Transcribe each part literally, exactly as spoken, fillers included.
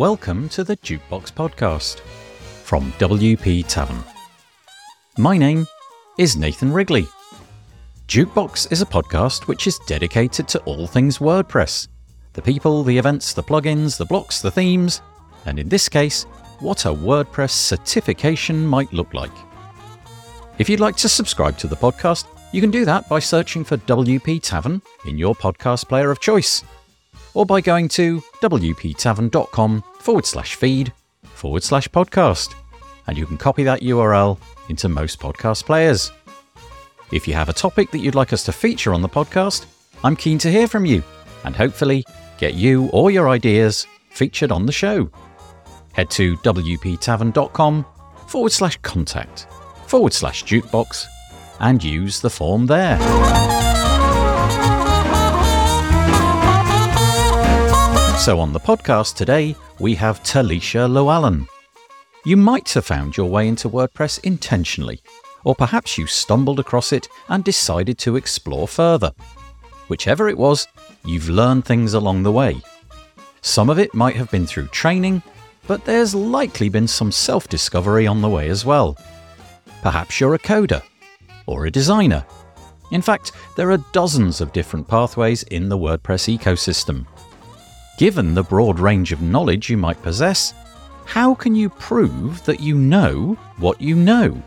welcome to the Jukebox Podcast from W P Tavern. My name is Nathan Wrigley. Jukebox is a podcast which is dedicated to all things WordPress. The people, the events, the plugins, the blocks, the themes, and in this case, what a WordPress certification might look like. If you'd like to subscribe to the podcast, you can do that by searching for W P Tavern in your podcast player of choice, or by going to wptavern.com forward slash feed forward slash podcast, and you can copy that U R L into most podcast players. If you have a topic that you'd like us to feature on the podcast, I'm keen to hear from you, and hopefully get you or your ideas featured on the show. Head to wptavern.com forward slash contact forward slash jukebox and use the form there. So on the podcast today, we have Talisha Llewellyn. You might have found your way into WordPress intentionally, or perhaps you stumbled across it and decided to explore further. Whichever it was, you've learned things along the way. Some of it might have been through training, but there's likely been some self-discovery on the way as well. Perhaps you're a coder, or a designer. In fact, there are dozens of different pathways in the WordPress ecosystem. Given the broad range of knowledge you might possess, how can you prove that you know what you know?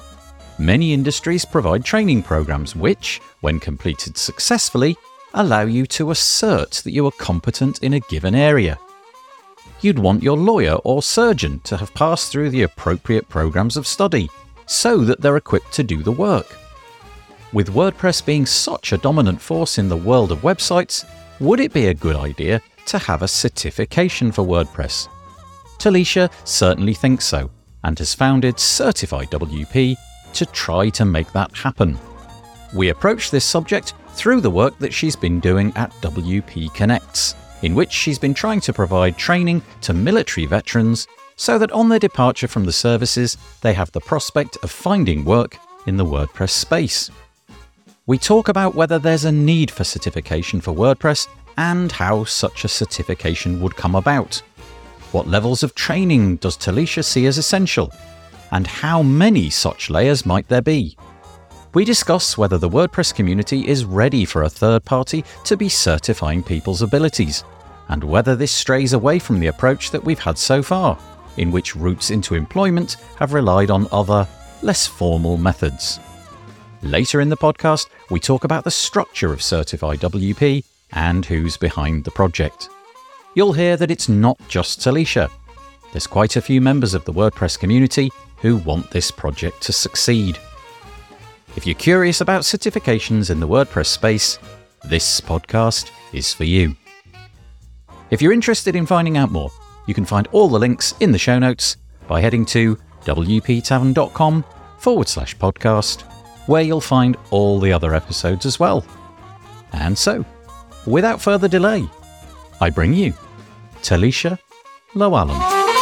Many industries provide training programs which, when completed successfully, allow you to assert that you are competent in a given area. You'd want your lawyer or surgeon to have passed through the appropriate programs of study, so that they're equipped to do the work. With WordPress being such a dominant force in the world of websites, would it be a good idea to have a certification for WordPress? Talisha certainly thinks so, and has founded Certify W P to try to make that happen. We approached this subject through the work that she's been doing at W P Connects, in which she's been trying to provide training to military veterans so that on their departure from the services, they have the prospect of finding work in the WordPress space. We talk about whether there's a need for certification for WordPress and how such a certification would come about. What levels of training does Talisha see as essential? And how many such layers might there be? We discuss whether the WordPress community is ready for a third party to be certifying people's abilities, and whether this strays away from the approach that we've had so far, in which routes into employment have relied on other, less formal methods. Later in the podcast, we talk about the structure of Certify W P and who's behind the project. You'll hear that it's not just Talisha. There's quite a few members of the WordPress community who want this project to succeed. If you're curious about certifications in the WordPress space, this podcast is for you. If you're interested in finding out more, you can find all the links in the show notes by heading to wptavern.com forward slash podcast, where you'll find all the other episodes as well. And so, without further delay, I bring you Talisha Llewellyn.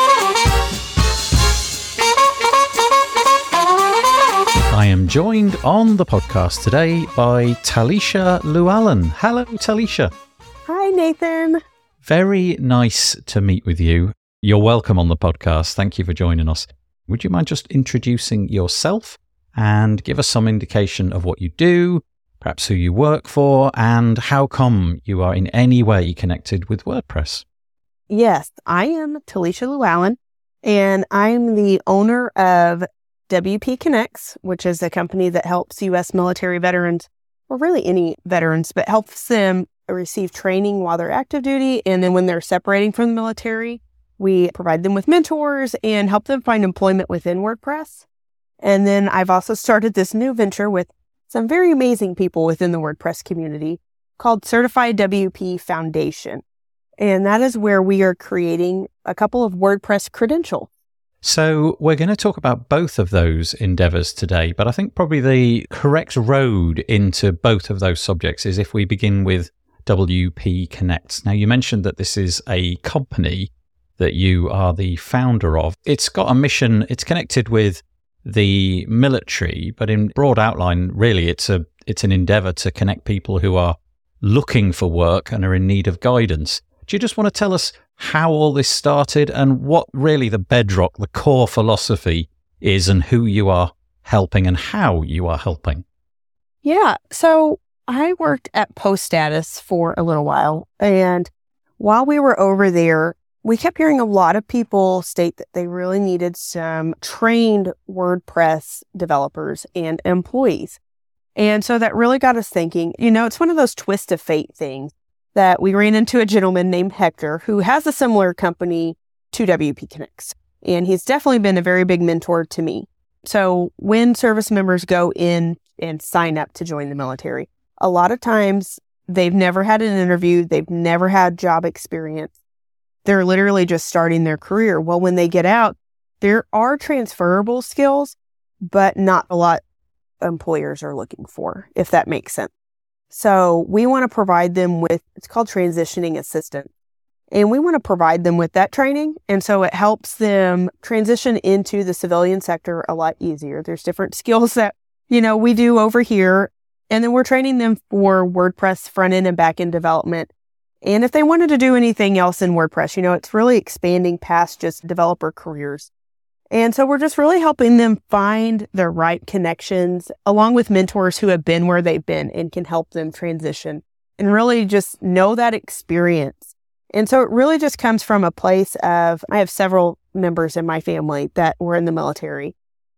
I am joined on the podcast today by Talisha Llewellyn. Hello, Talisha. Hi, Nathan. Very nice to meet with you. You're welcome on the podcast. Thank you for joining us. Would you mind just introducing yourself and give us some indication of what you do, perhaps who you work for, and how come you are in any way connected with WordPress? Yes, I am Talisha Llewellyn, and I'm the owner of W P Connects, which is a company that helps U S military veterans, or really any veterans, but helps them receive training while they're active duty. And then when they're separating from the military, we provide them with mentors and help them find employment within WordPress. And then I've also started this new venture with some very amazing people within the WordPress community called Certify W P Foundation. And that is where we are creating a couple of WordPress credentials. So we're going to talk about both of those endeavors today, but I think probably the correct road into both of those subjects is if we begin with W P Connects. Now, you mentioned that this is a company that you are the founder of. It's got a mission, it's connected with the military, but in broad outline, really, it's a it's an endeavor to connect people who are looking for work and are in need of guidance. Do you just want to tell us how all this started and what really the bedrock, the core philosophy is, and who you are helping and how you are helping? Yeah. So I worked at Post Status for a little while. And while we were over there, we kept hearing a lot of people state that they really needed some trained WordPress developers and employees. And so that really got us thinking, you know, it's one of those twist of fate things that we ran into a gentleman named Hector who has a similar company to W P Connects. And he's definitely been a very big mentor to me. So when service members go in and sign up to join the military, a lot of times they've never had an interview, they've never had job experience. They're literally just starting their career. Well, when they get out, there are transferable skills, but not a lot employers are looking for, if that makes sense. So we want to provide them with, it's called transitioning assistant. And we want to provide them with that training. And so it helps them transition into the civilian sector a lot easier. There's different skills that, you know, we do over here. And then we're training them for WordPress front-end and back-end development. And if they wanted to do anything else in WordPress, you know, it's really expanding past just developer careers. And so we're just really helping them find the right connections along with mentors who have been where they've been and can help them transition and really just know that experience. And so it really just comes from a place of, I have several members in my family that were in the military,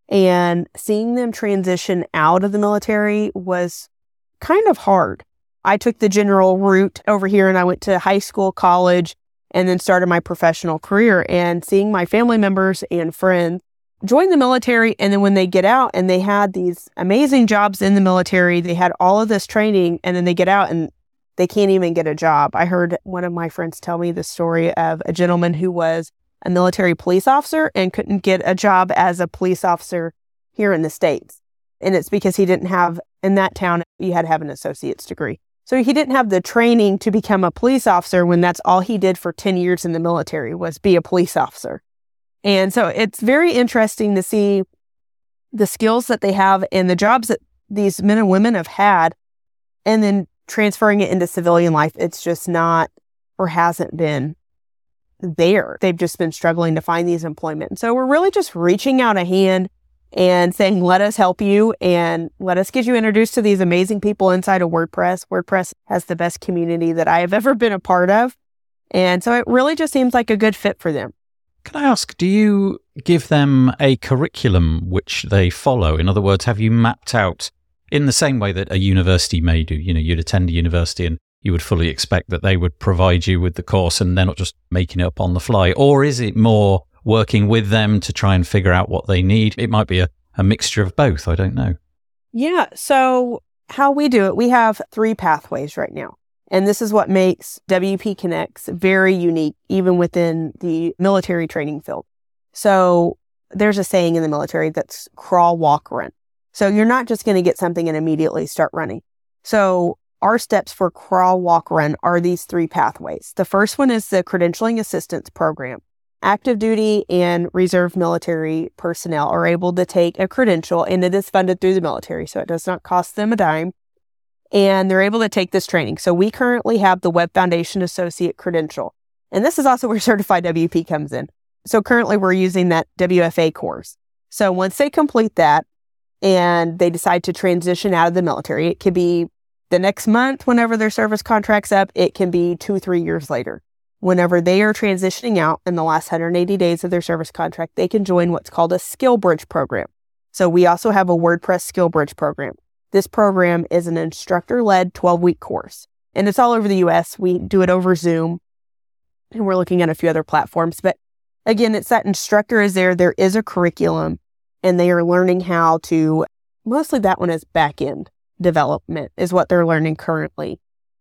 and seeing them transition out of the military was kind of hard. I took the general route over here and I went to high school, college, and then started my professional career. And seeing my family members and friends join the military, and then when they get out and they had these amazing jobs in the military, they had all of this training, and then they get out and they can't even get a job. I heard one of my friends tell me the story of a gentleman who was a military police officer and couldn't get a job as a police officer here in the States. And it's because he didn't have, in that town, you had to have an associate's degree. So he didn't have the training to become a police officer when that's all he did for ten years in the military was be a police officer. And so it's very interesting to see the skills that they have and the jobs that these men and women have had, and then transferring it into civilian life. It's just not, or hasn't been there. They've just been struggling to find these employment. And so we're really just reaching out a hand and saying, let us help you and let us get you introduced to these amazing people inside of WordPress. WordPress has the best community that I have ever been a part of. And so it really just seems like a good fit for them. Can I ask, do you give them a curriculum which they follow? In other words, have you mapped out in the same way that a university may do? You know, you'd attend a university and you would fully expect that they would provide you with the course and they're not just making it up on the fly. Or is it more working with them to try and figure out what they need? It might be a, a mixture of both. I don't know. Yeah. So how we do it, we have three pathways right now. And this is what makes W P Connects very unique, even within the military training field. So there's a saying in the military that's crawl, walk, run. So you're not just going to get something and immediately start running. So our steps for crawl, walk, run are these three pathways. The first one is the Credentialing Assistance Program. Active duty and reserve military personnel are able to take a credential, and it is funded through the military, so it does not cost them a dime. And they're able to take this training. So we currently have the Web Foundation Associate Credential. And this is also where Certified W P comes in. So currently we're using that W F A course. So once they complete that and they decide to transition out of the military, it could be the next month whenever their service contract's up. It can be two, three years later. Whenever they are transitioning out in the last one hundred eighty days of their service contract, they can join what's called a Skill Bridge program. So we also have a WordPress Skill Bridge program. This program is an instructor-led twelve-week course, and it's all over the U S. We do it over Zoom, and we're looking at a few other platforms. But again, it's that instructor is there. There is a curriculum, and they are learning how to, mostly that one is back-end development is what they're learning currently.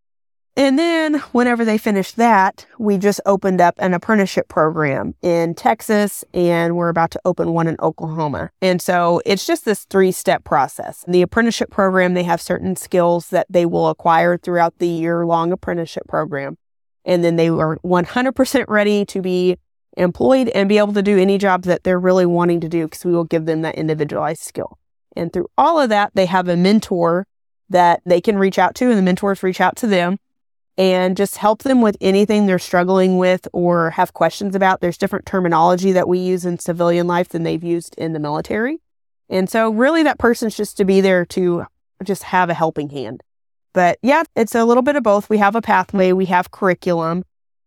And then whenever they finish that, we just opened up an apprenticeship program in Texas, and we're about to open one in Oklahoma. And so it's just this three-step process. In the apprenticeship program, they have certain skills that they will acquire throughout the year-long apprenticeship program. And then they are one hundred percent ready to be employed and be able to do any job that they're really wanting to do, because we will give them that individualized skill. And through all of that, they have a mentor that they can reach out to, and the mentors reach out to them. and just help them with anything they're struggling with or have questions about. There's different terminology that we use in civilian life than they've used in the military. And so really that person's just to be there to just have a helping hand. But yeah, it's a little bit of both. We have a pathway, we have curriculum,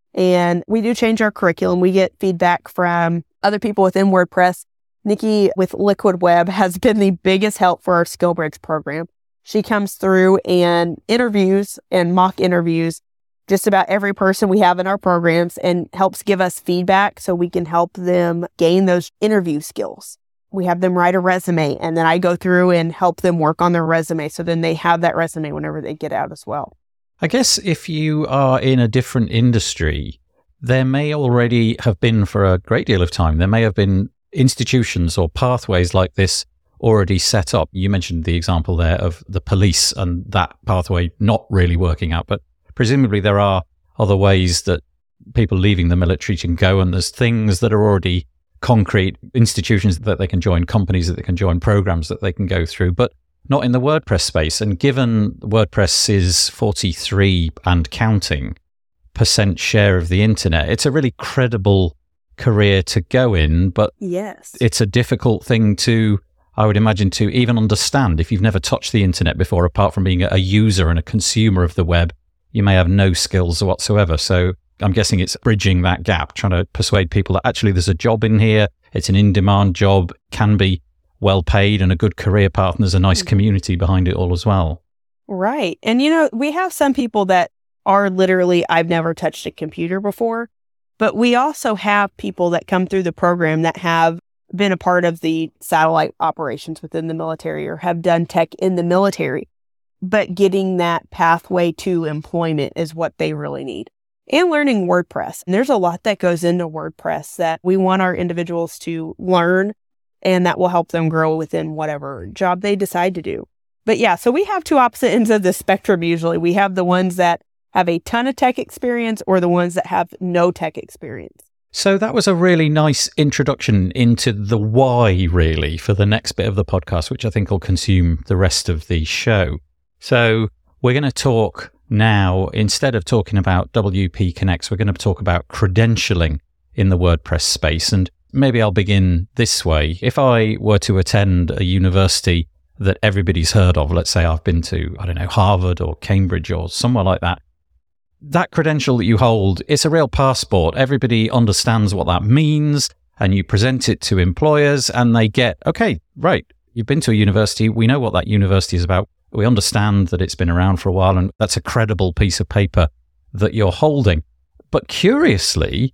and we do change our curriculum. We get feedback from other people within WordPress. Nikki with Liquid Web has been the biggest help for our SkillBridge program. She comes through and interviews and mock interviews just about every person we have in our programs and helps give us feedback so we can help them gain those interview skills. We have them write a resume, and then I go through and help them work on their resume so then they have that resume whenever they get out as well. I guess if you are in a different industry, there may already have been for a great deal of time, there may have been institutions or pathways like this already set up. You mentioned the example there of the police and that pathway not really working out, but presumably there are other ways that people leaving the military can go, and there's things that are already concrete, institutions that they can join, companies that they can join, programs that they can go through, but not in the WordPress space. And given WordPress is forty-three and counting percent share of the internet, it's a really credible career to go in, but yes, it's a difficult thing to, I would imagine, to even understand. If you've never touched the internet before, apart from being a user and a consumer of the web, you may have no skills whatsoever. So I'm guessing it's bridging that gap, trying to persuade people that actually there's a job in here, it's an in-demand job, can be well paid and a good career path, and there's a nice mm-hmm. community behind it all as well. Right. And, you know, we have some people that are literally, I've never touched a computer before, but we also have people that come through the program that have been a part of the satellite operations within the military or have done tech in the military, but getting that pathway to employment is what they really need. And learning WordPress. And there's a lot that goes into WordPress that we want our individuals to learn, and that will help them grow within whatever job they decide to do. But yeah, so we have two opposite ends of the spectrum usually. We have the ones that have a ton of tech experience or the ones that have no tech experience. So that was a really nice introduction into the why, really, for the next bit of the podcast, which I think will consume the rest of the show. So we're going to talk now, instead of talking about W P Connects, we're going to talk about credentialing in the WordPress space. And maybe I'll begin this way. If I were to attend a university that everybody's heard of, let's say I've been to, I don't know, Harvard or Cambridge or somewhere like that, that credential that you hold, it's a real passport. Everybody understands what that means, and you present it to employers and they get, okay, right, you've been to a university, we know what that university is about. We understand that it's been around for a while, and that's a credible piece of paper that you're holding. But curiously,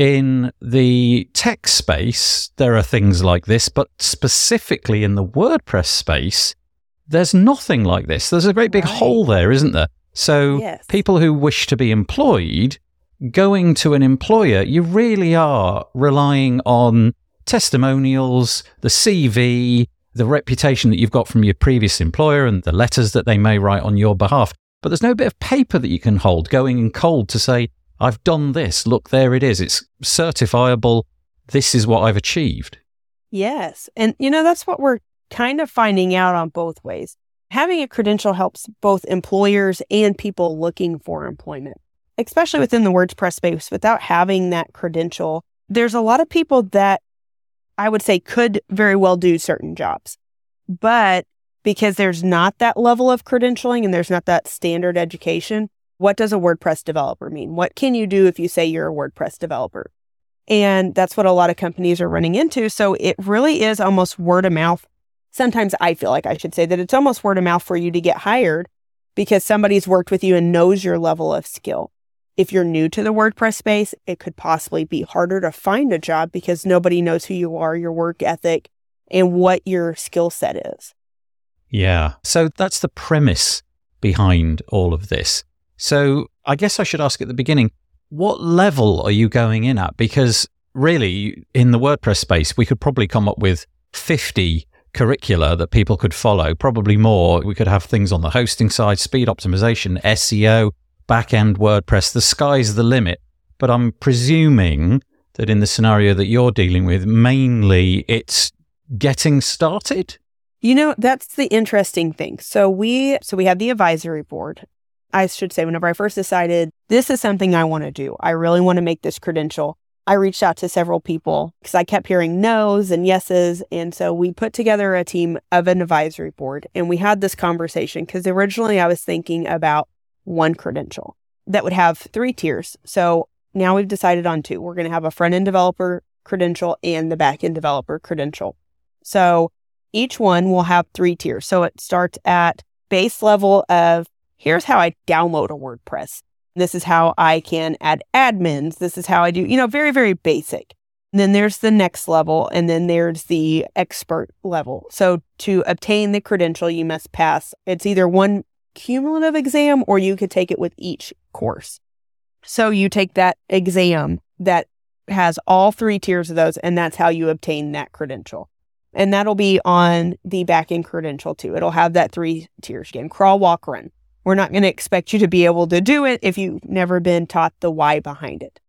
in the tech space, there are things like this, but specifically in the WordPress space, there's nothing like this. There's a great big right. hole there, isn't there? So yes. people who wish to be employed, going to an employer, you really are relying on testimonials, the C V, the reputation that you've got from your previous employer and the letters that they may write on your behalf. But there's no bit of paper that you can hold going in cold to say, I've done this. Look, there it is. It's certifiable. This is what I've achieved. Yes. And, you know, that's what we're kind of finding out on both ways. Having a credential helps both employers and people looking for employment, especially within the WordPress space. Without having that credential, there's a lot of people that I would say could very well do certain jobs. But because there's not that level of credentialing and there's not that standard education, what does a WordPress developer mean? What can you do if you say you're a WordPress developer? And that's what a lot of companies are running into. So it really is almost word of mouth. Sometimes I feel like I should say that it's almost word of mouth for you to get hired because somebody's worked with you and knows your level of skill. If you're new to the WordPress space, it could possibly be harder to find a job because nobody knows who you are, your work ethic, and what your skill set is. Yeah. So that's the premise behind all of this. So I guess I should ask at the beginning, what level are you going in at? Because really, in the WordPress space, we could probably come up with fifty curricula that people could follow, probably more. We could have things on the hosting side, speed optimization, S E O, back-end WordPress. The sky's the limit. But I'm presuming that in the scenario that you're dealing with, mainly it's getting started? You know, that's the interesting thing. So we so we have the advisory board. I should say, whenever I first decided this is something I want to do, I really want to make this credential, I reached out to several people because I kept hearing no's and yeses. And so we put together a team of an advisory board and we had this conversation because originally I was thinking about one credential that would have three tiers. So now we've decided on two. We're going to have a front-end developer credential and the back-end developer credential. So each one will have three tiers. So it starts at base level of, here's how I download a WordPress. This is how I can add admins. This is how I do, you know, very, very basic. And then there's the next level, and then there's the expert level. So to obtain the credential, you must pass, it's either one cumulative exam or you could take it with each course. So you take that exam that has all three tiers of those, and that's how you obtain that credential. And that'll be on the back-end credential too. It'll have that three tiers again, crawl, walk, run. We're not going to expect you to be able to do it if you've never been taught the why behind it.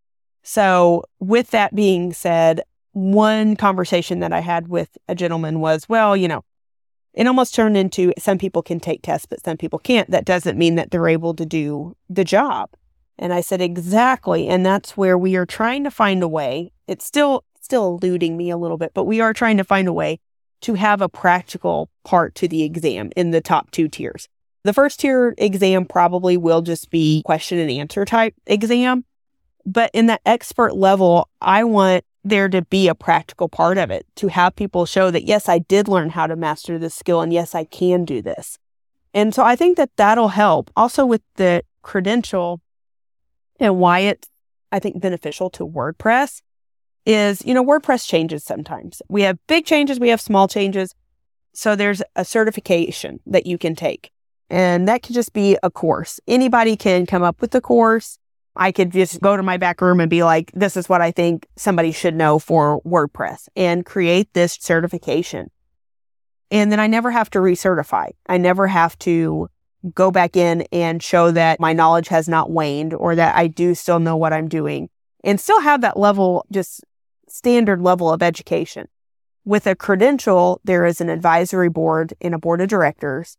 So with that being said, one conversation that I had with a gentleman was, well, you know, it almost turned into some people can take tests, but some people can't. That doesn't mean that they're able to do the job. And I said, exactly. And that's where we are trying to find a way. It's still, still eluding me a little bit, but we are trying to find a way to have a practical part to the exam in the top two tiers. The first tier exam probably will just be question and answer type exam. But in that expert level, I want there to be a practical part of it, to have people show that, yes, I did learn how to master this skill, and yes, I can do this. And so I think that that'll help. Also with the credential and why it's, I think, beneficial to WordPress is, you know, WordPress changes sometimes. We have big changes, we have small changes. So there's a certification that you can take. And that could just be a course. Anybody can come up with a course. I could just go to my back room and be like, this is what I think somebody should know for WordPress, and create this certification. And then I never have to recertify. I never have to go back in and show that my knowledge has not waned or that I do still know what I'm doing and still have that level, just standard level of education. With a credential, there is an advisory board and a board of directors.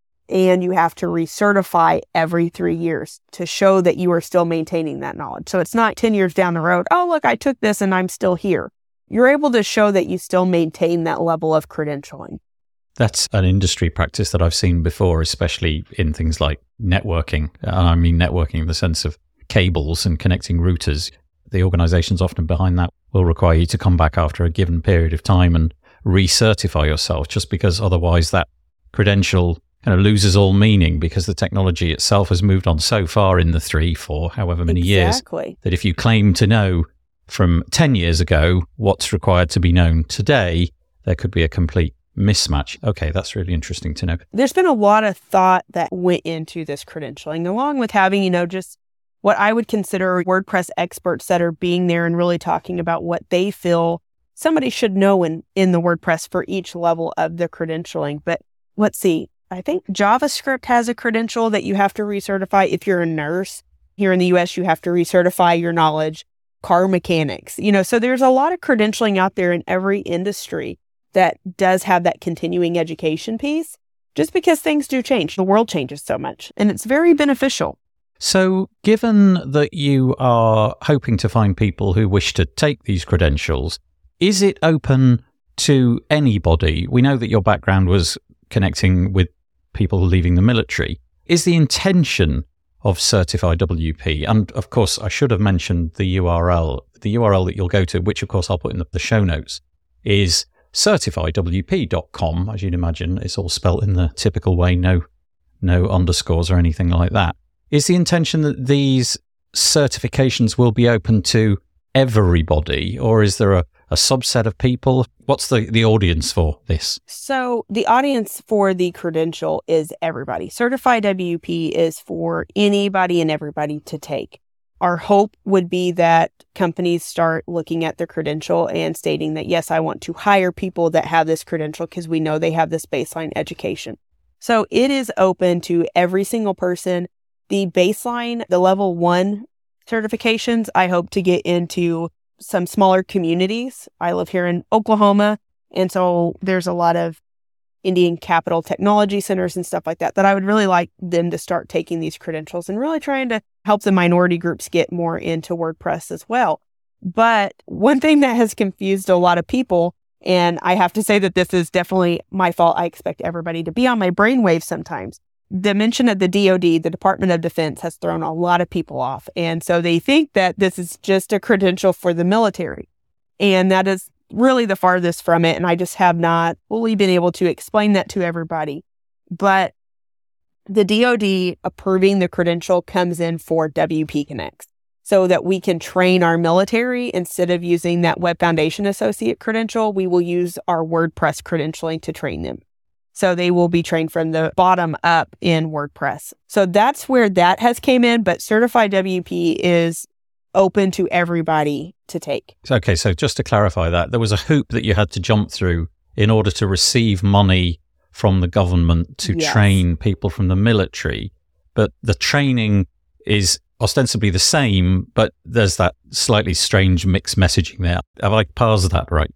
And you have to recertify every three years to show that you are still maintaining that knowledge. So it's not ten years down the road, oh, look, I took this and I'm still here. You're able to show that you still maintain that level of credentialing. That's an industry practice that I've seen before, especially in things like networking. And I mean networking in the sense of cables and connecting routers. The organizations often behind that will require you to come back after a given period of time and recertify yourself, just because otherwise that credential kind of loses all meaning, because the technology itself has moved on so far in the three, four, however many exactly. years, that if you claim to know from ten years ago what's required to be known today, there could be a complete mismatch. Okay, that's really interesting to know. There's been a lot of thought that went into this credentialing, along with having, you know, just what I would consider WordPress experts that are being there and really talking about what they feel somebody should know in, in the WordPress for each level of the credentialing. But let's see. I think JavaScript has a credential that you have to recertify if you're a nurse. Here in the U S, you have to recertify your knowledge. Car mechanics, you know, so there's a lot of credentialing out there in every industry that does have that continuing education piece, just because things do change. The world changes so much, and it's very beneficial. So given that you are hoping to find people who wish to take these credentials, is it open to anybody? We know that your background was connecting with people leaving the military. Is the intention of Certify W P, and of course I should have mentioned the U R L, the U R L that you'll go to, which of course I'll put in the, the show notes, is certify w p dot com. As you'd imagine, it's all spelt in the typical way, no no underscores or anything like that. Is the intention that these certifications will be open to everybody, or is there a, a subset of people? What's the, the audience for this? So the audience for the credential is everybody. Certify W P is for anybody and everybody to take. Our hope would be that companies start looking at the credential and stating that, yes, I want to hire people that have this credential because we know they have this baseline education. So it is open to every single person. The baseline, the level one certifications, I hope to get into some smaller communities. I live here in Oklahoma, and so there's a lot of Indian Capital Technology Centers and stuff like that, that I would really like them to start taking these credentials and really trying to help the minority groups get more into WordPress as well. But one thing that has confused a lot of people, and I have to say that this is definitely my fault. I expect everybody to be on my brainwave sometimes. The mention of the D O D, the Department of Defense, has thrown a lot of people off. And so they think that this is just a credential for the military. And that is really the farthest from it. And I just have not fully been able to explain that to everybody. But the D O D approving the credential comes in for W P Connects so that we can train our military. Instead of using that Web Foundation Associate credential, we will use our WordPress credentialing to train them. So they will be trained from the bottom up in WordPress. So that's where that has came in. But Certified W P is open to everybody to take. Okay, so just to clarify that, there was a hoop that you had to jump through in order to receive money from the government to Yes. train people from the military. But the training is ostensibly the same, but there's that slightly strange mixed messaging there. Have I parsed that right?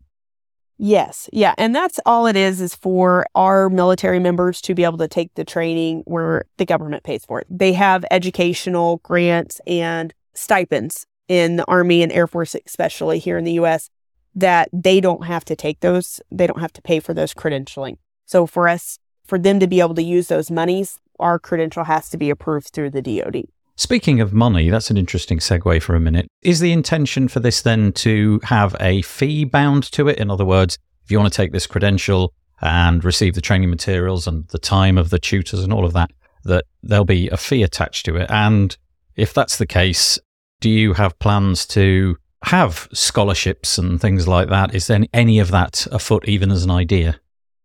Yes. Yeah. And that's all it is, is for our military members to be able to take the training where the government pays for it. They have educational grants and stipends in the Army and Air Force, especially here in the U S, that they don't have to take those. They don't have to pay for those credentialing. So for us, for them to be able to use those monies, our credential has to be approved through the D O D. Speaking of money, that's an interesting segue for a minute. Is the intention for this then to have a fee bound to it? In other words, if you want to take this credential and receive the training materials and the time of the tutors and all of that, that there'll be a fee attached to it? And if that's the case, do you have plans to have scholarships and things like that? Is there any of that afoot, even as an idea?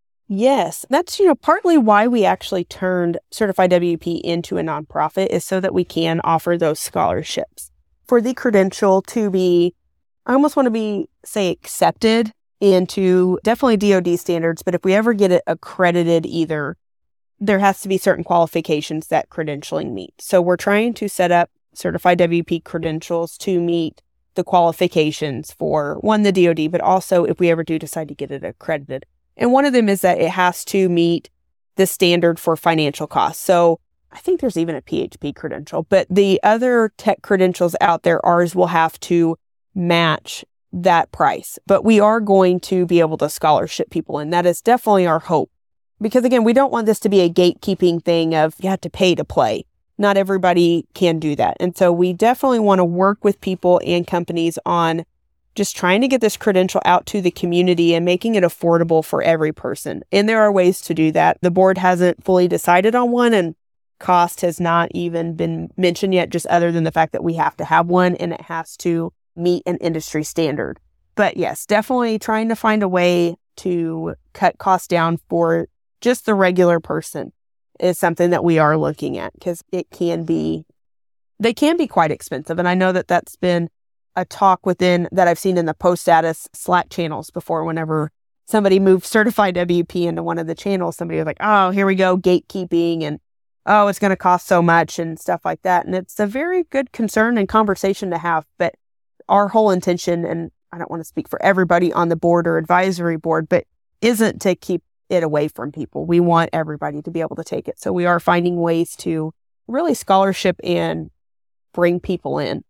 Yes, that's, you know, partly why we actually turned Certified W P into a nonprofit, is so that we can offer those scholarships for the credential to be, I almost want to be, say, accepted into definitely D O D standards. But if we ever get it accredited either, there has to be certain qualifications that credentialing meets. So we're trying to set up Certified W P credentials to meet the qualifications for, one, the D O D, but also if we ever do decide to get it accredited. And one of them is that it has to meet the standard for financial costs. So I think there's even a P H P credential, but the other tech credentials out there, ours will have to match that price. But we are going to be able to scholarship people, and that is definitely our hope. Because again, we don't want this to be a gatekeeping thing of you have to pay to play. Not everybody can do that. And so we definitely want to work with people and companies on just trying to get this credential out to the community and making it affordable for every person. And there are ways to do that. The board hasn't fully decided on one, and cost has not even been mentioned yet, just other than the fact that we have to have one and it has to meet an industry standard. But yes, definitely trying to find a way to cut costs down for just the regular person is something that we are looking at, because it can be, they can be quite expensive. And I know that that's been a talk within that I've seen in the post status Slack channels before. Whenever somebody moved Certified W P into one of the channels, somebody was like, oh, here we go, gatekeeping, and oh, it's going to cost so much and stuff like that. And it's a very good concern and conversation to have. But our whole intention, and I don't want to speak for everybody on the board or advisory board, but isn't to keep it away from people. We want everybody to be able to take it. So we are finding ways to really scholarship and bring people in.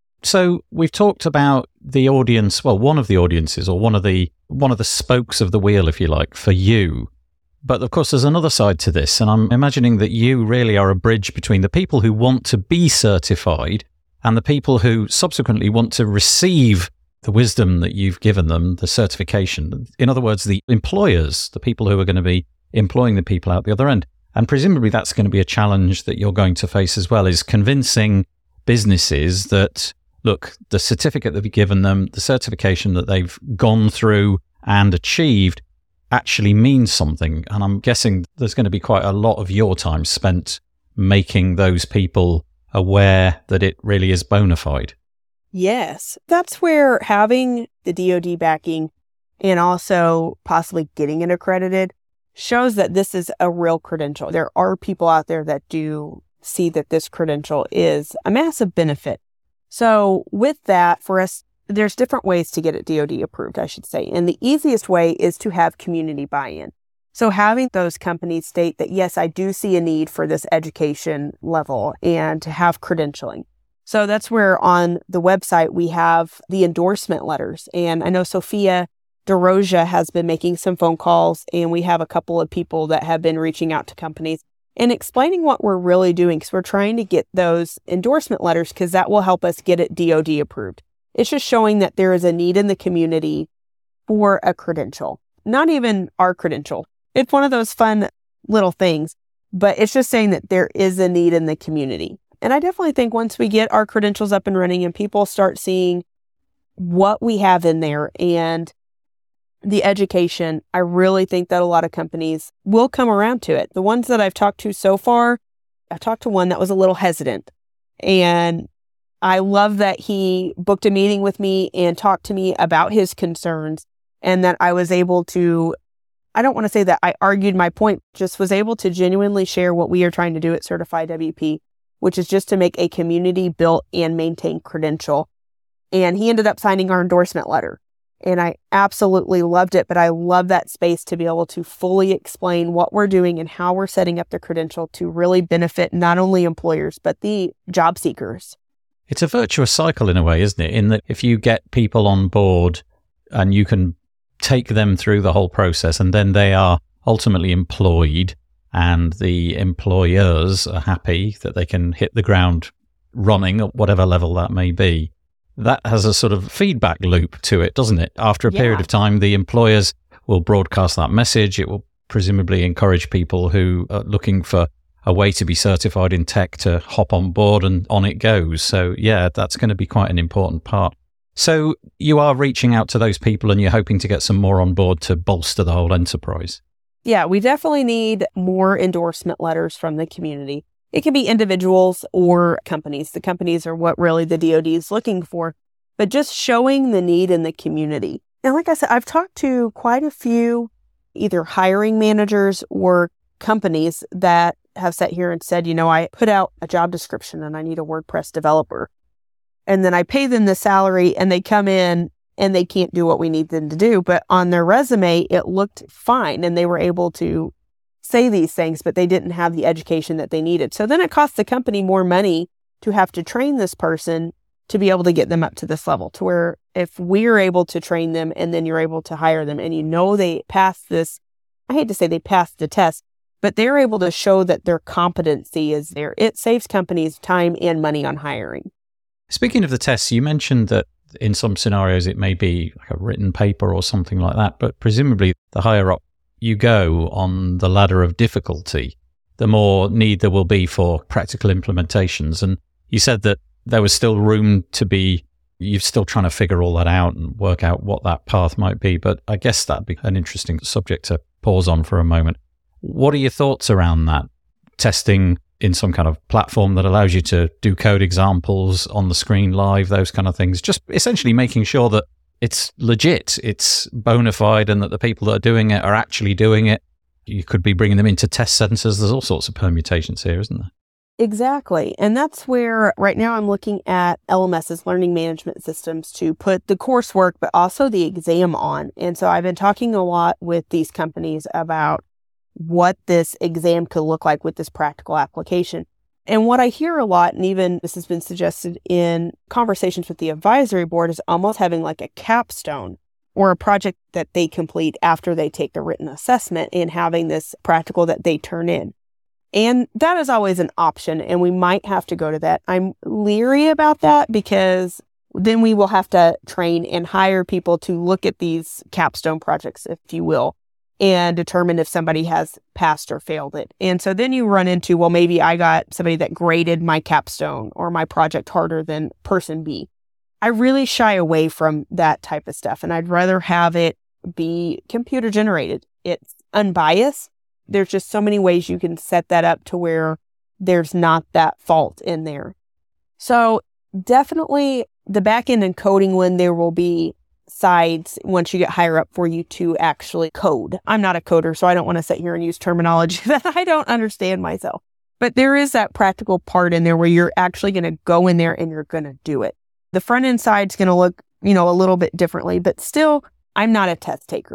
So we've talked about the audience, well, one of the audiences, or one of the one of the spokes of the wheel, if you like, for you. But of course, there's another side to this, and I'm imagining that you really are a bridge between the people who want to be certified and the people who subsequently want to receive the wisdom that you've given them, the certification. In other words, the employers, the people who are going to be employing the people out the other end. And presumably that's going to be a challenge that you're going to face as well, is convincing businesses that, look, the certificate that we've given them, the certification that they've gone through and achieved actually means something. And I'm guessing there's going to be quite a lot of your time spent making those people aware that it really is bona fide. Yes, that's where having the D O D backing and also possibly getting it accredited shows that this is a real credential. There are people out there that do see that this credential is a massive benefit. So with that, for us, there's different ways to get it D O D approved, I should say. And the easiest way is to have community buy-in. So having those companies state that, yes, I do see a need for this education level and to have credentialing. So that's where on the website we have the endorsement letters. And I know Sophia DeRoja has been making some phone calls, and we have a couple of people that have been reaching out to companies and explaining what we're really doing, because we're trying to get those endorsement letters because that will help us get it D O D approved. It's just showing that there is a need in the community for a credential, not even our credential. It's one of those fun little things, but it's just saying that there is a need in the community. And I definitely think once we get our credentials up and running and people start seeing what we have in there and the education, I really think that a lot of companies will come around to it. The ones that I've talked to so far, I talked to one that was a little hesitant. And I love that he booked a meeting with me and talked to me about his concerns, and that I was able to, I don't want to say that I argued my point, just was able to genuinely share what we are trying to do at Certified W P, which is just to make a community built and maintained credential. And he ended up signing our endorsement letter. And I absolutely loved it, but I love that space to be able to fully explain what we're doing and how we're setting up the credential to really benefit not only employers, but the job seekers. It's a virtuous cycle in a way, isn't it? In that if you get people on board and you can take them through the whole process, and then they are ultimately employed, and the employers are happy that they can hit the ground running at whatever level that may be. That has a sort of feedback loop to it, doesn't it? After a Yeah. period of time, the employers will broadcast that message. It will presumably encourage people who are looking for a way to be certified in tech to hop on board, and on it goes. So yeah, that's going to be quite an important part. So you are reaching out to those people and you're hoping to get some more on board to bolster the whole enterprise. Yeah, we definitely need more endorsement letters from the community. It can be individuals or companies. The companies are what really the D O D is looking for, but just showing the need in the community. And like I said, I've talked to quite a few either hiring managers or companies that have sat here and said, you know, I put out a job description and I need a WordPress developer. And then I pay them the salary and they come in and they can't do what we need them to do. But on their resume, it looked fine and they were able to say these things, but they didn't have the education that they needed. So then it costs the company more money to have to train this person to be able to get them up to this level, to where if we're able to train them and then you're able to hire them and you know they passed this, I hate to say they passed the test, but they're able to show that their competency is there. It saves companies time and money on hiring. Speaking of the tests, you mentioned that in some scenarios it may be like a written paper or something like that, but presumably the higher up you go on the ladder of difficulty, the more need there will be for practical implementations. And you said that there was still room to be, you're still trying to figure all that out and work out what that path might be, but I guess that'd be an interesting subject to pause on for a moment. What are your thoughts around that? Testing in some kind of platform that allows you to do code examples on the screen live, those kind of things. Just essentially making sure that it's legit, it's bona fide, and that the people that are doing it are actually doing it. You could be bringing them into test centers. There's all sorts of permutations here, isn't there? Exactly. And that's where right now I'm looking at L M S's, learning management systems, to put the coursework, but also the exam on. And so I've been talking a lot with these companies about what this exam could look like with this practical application. And what I hear a lot, and even this has been suggested in conversations with the advisory board, is almost having like a capstone or a project that they complete after they take the written assessment and having this practical that they turn in. And that is always an option, and we might have to go to that. I'm leery about that because then we will have to train and hire people to look at these capstone projects, if you will, and determine if somebody has passed or failed it. And so then you run into, well, maybe I got somebody that graded my capstone or my project harder than person B. I really shy away from that type of stuff, and I'd rather have it be computer generated. It's unbiased. There's just so many ways you can set that up to where there's not that fault in there. So definitely the back end and coding one, there will be sides once you get higher up for you to actually code. I'm not a coder, so I don't want to sit here and use terminology that I don't understand myself. But there is that practical part in there where you're actually going to go in there and you're going to do it. The front end side's going to look, you know, a little bit differently, but still, I'm not a test taker.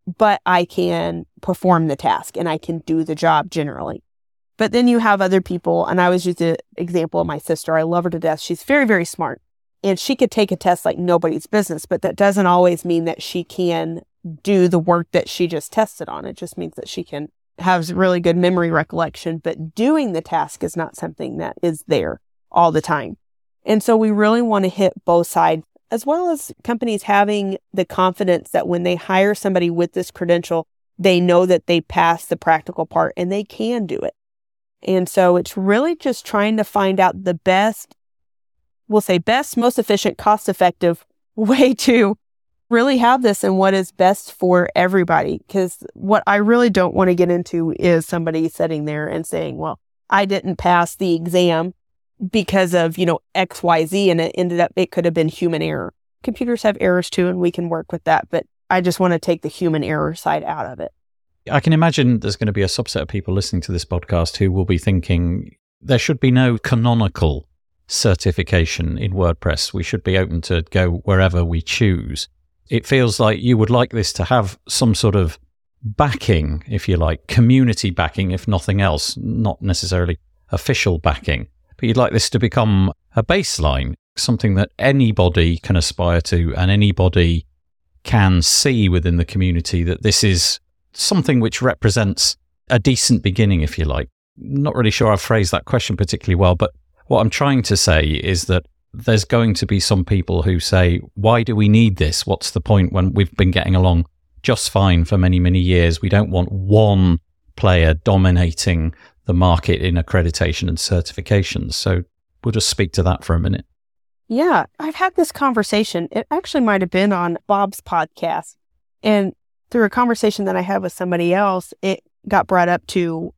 but I can perform the task and I can do the job generally. But then you have other people, and I was just an example of my sister. I love her to death. She's very, very smart. And she could take a test like nobody's business, but that doesn't always mean that she can do the work that she just tested on. It just means that she can have really good memory recollection, but doing the task is not something that is there all the time. And so we really want to hit both sides, as well as companies having the confidence that when they hire somebody with this credential, they know that they pass the practical part and they can do it. And so it's really just trying to find out the best, we'll say best, most efficient, cost-effective way to really have this and what is best for everybody. Because what I really don't want to get into is somebody sitting there and saying, well, I didn't pass the exam because of, you know, X, Y, Z, and it ended up, it could have been human error. Computers have errors too, and we can work with that. But I just want to take the human error side out of it. I can imagine there's going to be a subset of people listening to this podcast who will be thinking there should be no canonical certification in WordPress. We should be open to go wherever we choose. It feels like you would like this to have some sort of backing, if you like, community backing, if nothing else, not necessarily official backing. But you'd like this to become a baseline, something that anybody can aspire to and anybody can see within the community that this is something which represents a decent beginning, if you like. Not really sure I've phrased that question particularly well, but what I'm trying to say is that there's going to be some people who say, why do we need this? What's the point when we've been getting along just fine for many, many years? We don't want one player dominating the market in accreditation and certifications. So we'll just speak to that for a minute. Yeah, I've had this conversation. It actually might have been on Bob's podcast. And through a conversation that I had with somebody else, it got brought up to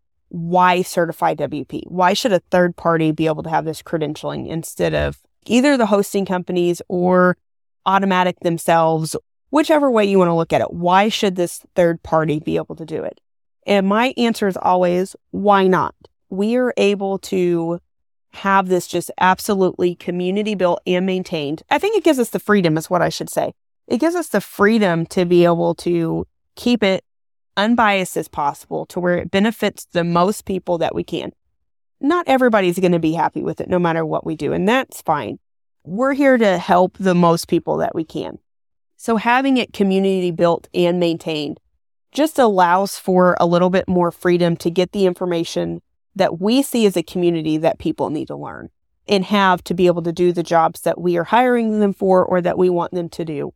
why certify W P? Why should a third party be able to have this credentialing instead of either the hosting companies or Automattic themselves, whichever way you want to look at it? Why should this third party be able to do it? And my answer is always, why not? We are able to have this just absolutely community built and maintained. I think it gives us the freedom is what I should say. It gives us the freedom to be able to keep it unbiased as possible to where it benefits the most people that we can. Not everybody's going to be happy with it no matter what we do, and that's fine. We're here to help the most people that we can. So having it community built and maintained just allows for a little bit more freedom to get the information that we see as a community that people need to learn and have to be able to do the jobs that we are hiring them for or that we want them to do.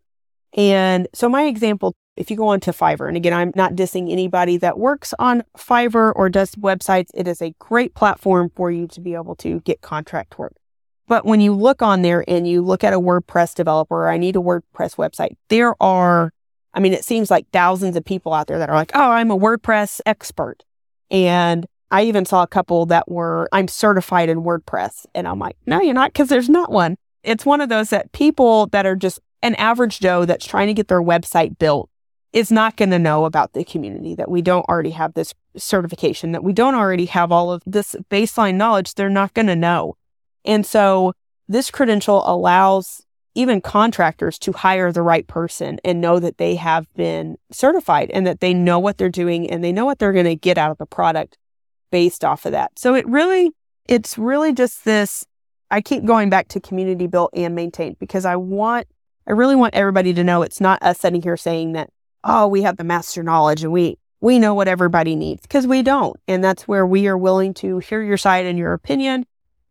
And so my example, if you go onto Fiverr, and again, I'm not dissing anybody that works on Fiverr or does websites. It is a great platform for you to be able to get contract work. But when you look on there and you look at a WordPress developer, or I need a WordPress website, there are, I mean, it seems like thousands of people out there that are like, oh, I'm a WordPress expert. And I even saw a couple that were, I'm certified in WordPress. And I'm like, no, you're not, because there's not one. It's one of those that people that are just an average Joe that's trying to get their website built is not going to know about the community, that we don't already have this certification, that we don't already have all of this baseline knowledge. They're not going to know. And so this credential allows even contractors to hire the right person and know that they have been certified and that they know what they're doing and they know what they're going to get out of the product based off of that. So it really, it's really just this, I keep going back to community built and maintained because I want, I really want everybody to know it's not us sitting here saying that, oh, we have the master knowledge and we, we know what everybody needs, because we don't. And that's where we are willing to hear your side and your opinion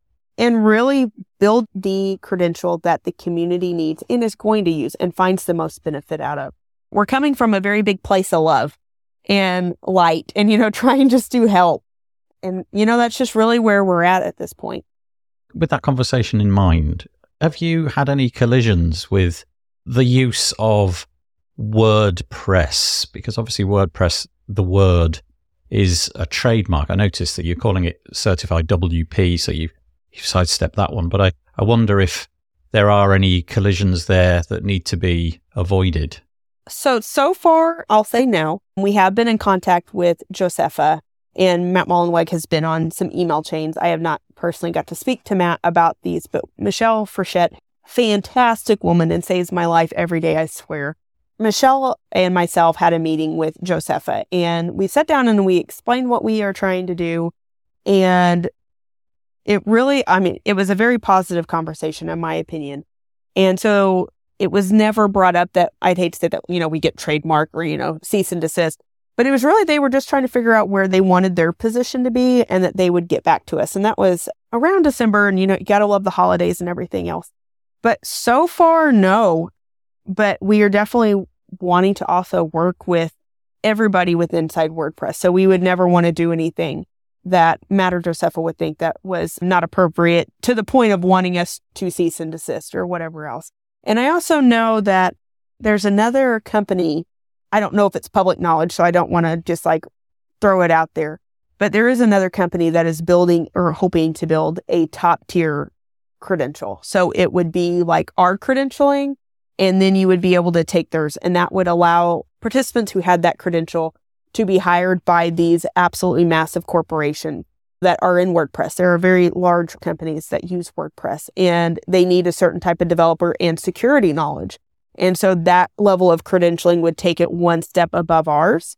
and really build the credential that the community needs and is going to use and finds the most benefit out of. We're coming from a very big place of love and light and, you know, trying just to help. And, you know, that's just really where we're at at this point. With that conversation in mind, have you had any collisions with the use of WordPress? Because obviously WordPress, the word, is a trademark. I noticed that you're calling it certified W P, so you've, you've sidestepped that one. But I, I wonder if there are any collisions there that need to be avoided. So, so far, I'll say no. We have been in contact with Josepha, and Matt Mullenweg has been on some email chains. I have not personally got to speak to Matt about these, but Michelle Frechette, fantastic woman and saves my life every day, I swear. Michelle and myself had a meeting with Josepha, and we sat down and we explained what we are trying to do. And it really, I mean, it was a very positive conversation, in my opinion. And so it was never brought up that, I'd hate to say that, you know, we get trademark or, you know, cease and desist. But it was really, they were just trying to figure out where they wanted their position to be and that they would get back to us. And that was around December. And, you know, you got to love the holidays and everything else. But so far, no. But we are definitely wanting to also work with everybody with Inside WordPress. So we would never want to do anything that Matt or Josepha would think that was not appropriate to the point of wanting us to cease and desist or whatever else. And I also know that there's another company. I don't know if it's public knowledge, so I don't want to just like throw it out there. But there is another company that is building or hoping to build a top tier credential. So it would be like our credentialing, and then you would be able to take theirs. And that would allow participants who had that credential to be hired by these absolutely massive corporations that are in WordPress. There are very large companies that use WordPress, and they need a certain type of developer and security knowledge. And so that level of credentialing would take it one step above ours.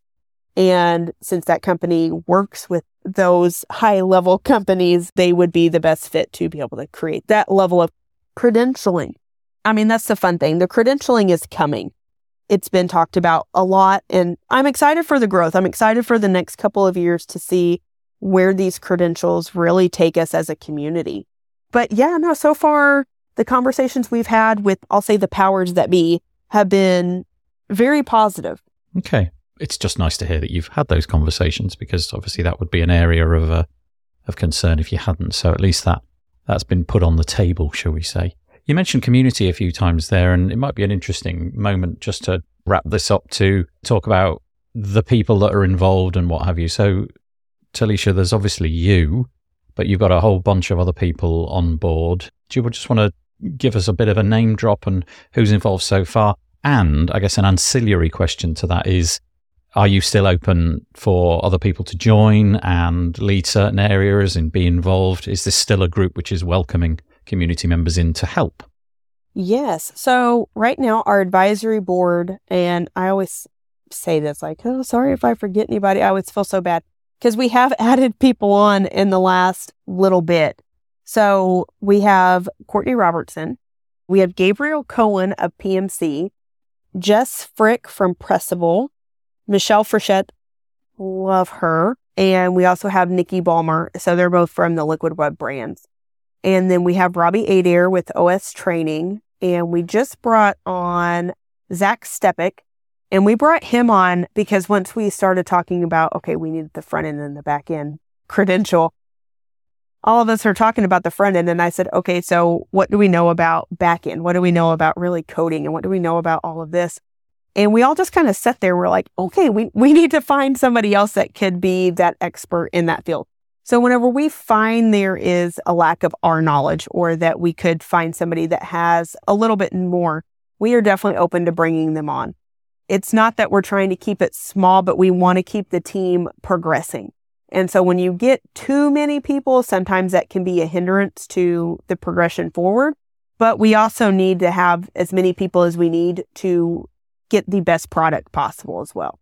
And since that company works with those high-level companies, they would be the best fit to be able to create that level of credentialing. I mean, that's the fun thing. The credentialing is coming. It's been talked about a lot, and I'm excited for the growth. I'm excited for the next couple of years to see where these credentials really take us as a community. But yeah, no, so far, the conversations we've had with, I'll say, the powers that be have been very positive. Okay. It's just nice to hear that you've had those conversations, because obviously that would be an area of uh, of concern if you hadn't. So at least that, that's been put on the table, shall we say. You mentioned community a few times there, and it might be an interesting moment just to wrap this up to talk about the people that are involved and what have you. So, Talisha, there's obviously you, but you've got a whole bunch of other people on board. Do you just want to give us a bit of a name drop and who's involved so far? And I guess an ancillary question to that is, are you still open for other people to join and lead certain areas and be involved? Is this still a group which is welcoming community members in to help? Yes. So right now, our advisory board, and I always say this like, oh, sorry if I forget anybody. I always feel so bad because we have added people on in the last little bit. So we have Courtney Robertson. We have Gabriel Cohen of P M C, Jess Frick from Pressable, Michelle Frechette, love her. And we also have Nikki Ballmer. So they're both from the Liquid Web brands. And then we have Robbie Adair with O S Training. And we just brought on Zach Stepik. And we brought him on because once we started talking about, okay, we need the front end and the back end credential, all of us are talking about the front end. And I said, okay, so what do we know about back end? What do we know about really coding? And what do we know about all of this? And we all just kind of sat there. We're like, okay, we, we need to find somebody else that could be that expert in that field. So whenever we find there is a lack of our knowledge or that we could find somebody that has a little bit more, we are definitely open to bringing them on. It's not that we're trying to keep it small, but we want to keep the team progressing. And so when you get too many people, sometimes that can be a hindrance to the progression forward. But we also need to have as many people as we need to get the best product possible as well.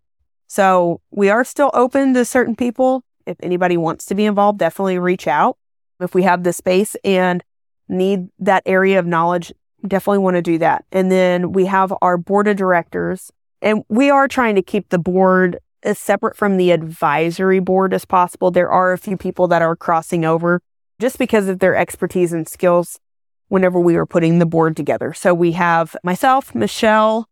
So we are still open to certain people. If anybody wants to be involved, definitely reach out. If we have the space and need that area of knowledge, definitely want to do that. And then we have our board of directors, and we are trying to keep the board as separate from the advisory board as possible. There are a few people that are crossing over just because of their expertise and skills whenever we were putting the board together. So we have myself, Michelle,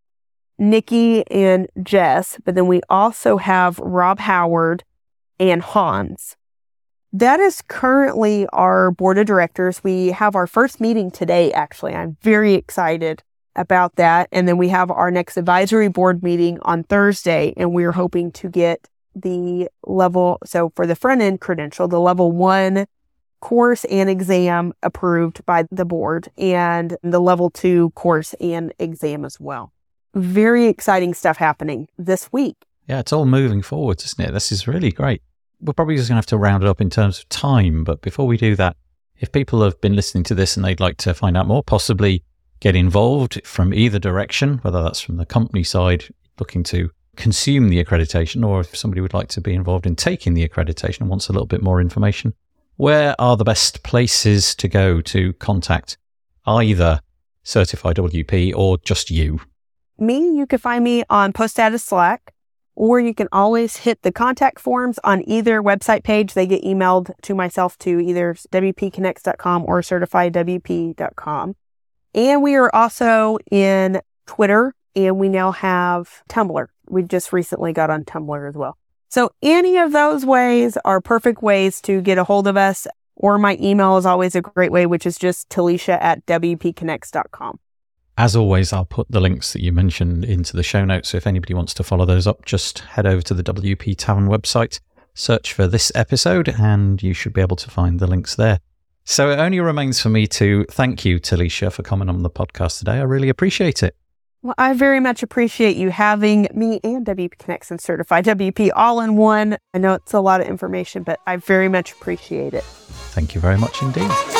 Nikki, and Jess, but then we also have Rob Howard and Hans. That is currently our board of directors. We have our first meeting today, actually. I'm very excited about that. And then we have our next advisory board meeting on Thursday, and we're hoping to get the level, so for the front end credential, the level one course and exam approved by the board, and the level two course and exam as well. Very exciting stuff happening this week. Yeah, it's all moving forward, isn't it? This is really great. We're probably just going to have to round it up in terms of time. But before we do that, if people have been listening to this and they'd like to find out more, possibly get involved from either direction, whether that's from the company side looking to consume the accreditation, or if somebody would like to be involved in taking the accreditation and wants a little bit more information, where are the best places to go to contact either Certify W P or just you? Me, you can find me on Post Status Slack, or you can always hit the contact forms on either website page. They get emailed to myself to either W P connects dot com or certify W P dot com. And we are also in Twitter, and we now have Tumblr. We just recently got on Tumblr as well. So any of those ways are perfect ways to get a hold of us, or my email is always a great way, which is just Talisha at W P connects dot com. As always, I'll put the links that you mentioned into the show notes. So if anybody wants to follow those up, just head over to the W P Tavern website, search for this episode, and you should be able to find the links there. So it only remains for me to thank you, Talisha, for coming on the podcast today. I really appreciate it. Well, I very much appreciate you having me and W P Connects and Certified W P all in one. I know it's a lot of information, but I very much appreciate it. Thank you very much indeed.